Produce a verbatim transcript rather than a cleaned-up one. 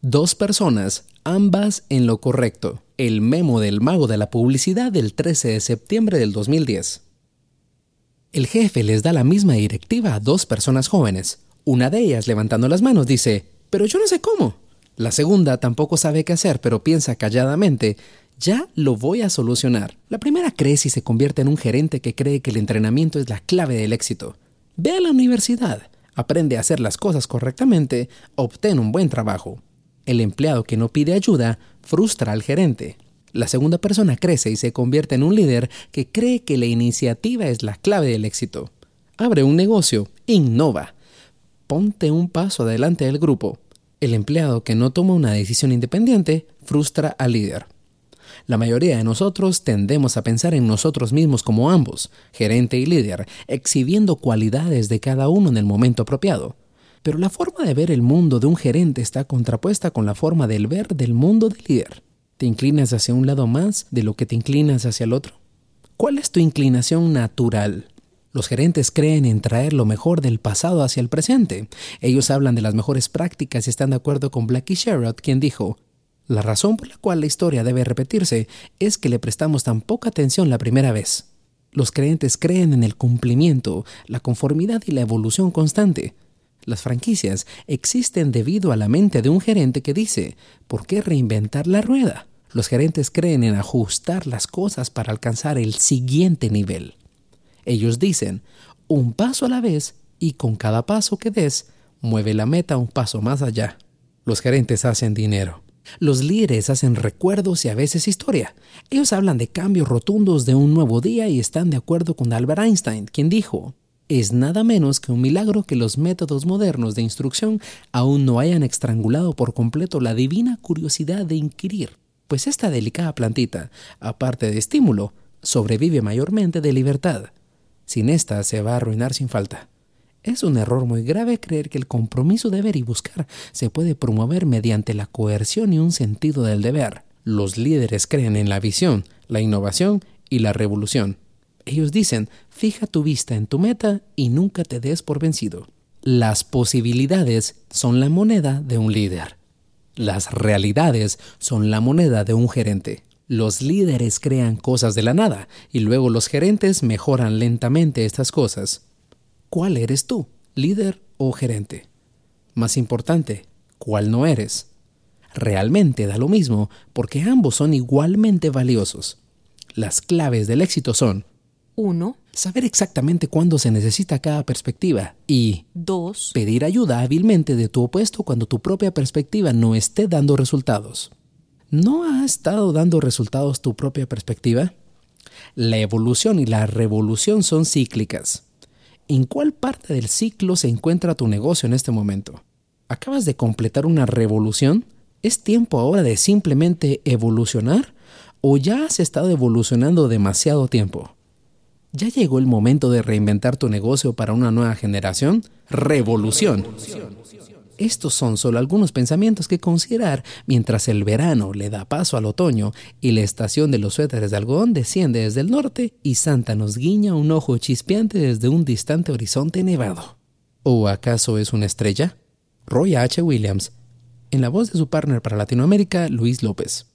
Dos personas, ambas en lo correcto. El memo del mago de la publicidad del trece de septiembre del dos mil diez. El jefe les da la misma directiva a dos personas jóvenes. Una de ellas, levantando las manos, dice: «Pero yo no sé cómo». La segunda tampoco sabe qué hacer, pero piensa calladamente: «Ya lo voy a solucionar». La primera crece y se convierte en un gerente que cree que el entrenamiento es la clave del éxito. Ve a la universidad, aprende a hacer las cosas correctamente, obtén un buen trabajo. El empleado que no pide ayuda frustra al gerente. La segunda persona crece y se convierte en un líder que cree que la iniciativa es la clave del éxito. Abre un negocio, innova. Ponte un paso adelante del grupo. El empleado que no toma una decisión independiente frustra al líder. La mayoría de nosotros tendemos a pensar en nosotros mismos como ambos, gerente y líder, exhibiendo cualidades de cada uno en el momento apropiado. Pero la forma de ver el mundo de un gerente está contrapuesta con la forma de ver del mundo del líder. ¿Te inclinas hacia un lado más de lo que te inclinas hacia el otro? ¿Cuál es tu inclinación natural? Los gerentes creen en traer lo mejor del pasado hacia el presente. Ellos hablan de las mejores prácticas y están de acuerdo con Blackie Sherrod, quien dijo: «La razón por la cual la historia debe repetirse es que le prestamos tan poca atención la primera vez». Los creyentes creen en el cumplimiento, la conformidad y la evolución constante. Las franquicias existen debido a la mente de un gerente que dice: ¿por qué reinventar la rueda? Los gerentes creen en ajustar las cosas para alcanzar el siguiente nivel. Ellos dicen: un paso a la vez, y con cada paso que des, mueve la meta un paso más allá. Los gerentes hacen dinero. Los líderes hacen recuerdos y a veces historia. Ellos hablan de cambios rotundos de un nuevo día y están de acuerdo con Albert Einstein, quien dijo: «Es nada menos que un milagro que los métodos modernos de instrucción aún no hayan estrangulado por completo la divina curiosidad de inquirir, pues esta delicada plantita, aparte de estímulo, sobrevive mayormente de libertad. Sin esta se va a arruinar sin falta». Es un error muy grave creer que el compromiso de ver y buscar se puede promover mediante la coerción y un sentido del deber. Los líderes creen en la visión, la innovación y la revolución. Ellos dicen: fija tu vista en tu meta y nunca te des por vencido. Las posibilidades son la moneda de un líder. Las realidades son la moneda de un gerente. Los líderes crean cosas de la nada y luego los gerentes mejoran lentamente estas cosas. ¿Cuál eres tú, líder o gerente? Más importante, ¿cuál no eres? Realmente da lo mismo porque ambos son igualmente valiosos. Las claves del éxito son: uno. Saber exactamente cuándo se necesita cada perspectiva. Y dos. Pedir ayuda hábilmente de tu opuesto cuando tu propia perspectiva no esté dando resultados. ¿No ha estado dando resultados tu propia perspectiva? La evolución y la revolución son cíclicas. ¿En cuál parte del ciclo se encuentra tu negocio en este momento? ¿Acabas de completar una revolución? ¿Es tiempo ahora de simplemente evolucionar? ¿O ya has estado evolucionando demasiado tiempo? ¿Ya llegó el momento de reinventar tu negocio para una nueva generación? ¡Revolución! Estos son solo algunos pensamientos que considerar mientras el verano le da paso al otoño y la estación de los suéteres de algodón desciende desde el norte y Santa nos guiña un ojo chispeante desde un distante horizonte nevado. ¿O acaso es una estrella? Roy H. Williams, en la voz de su partner para Latinoamérica, Luis López.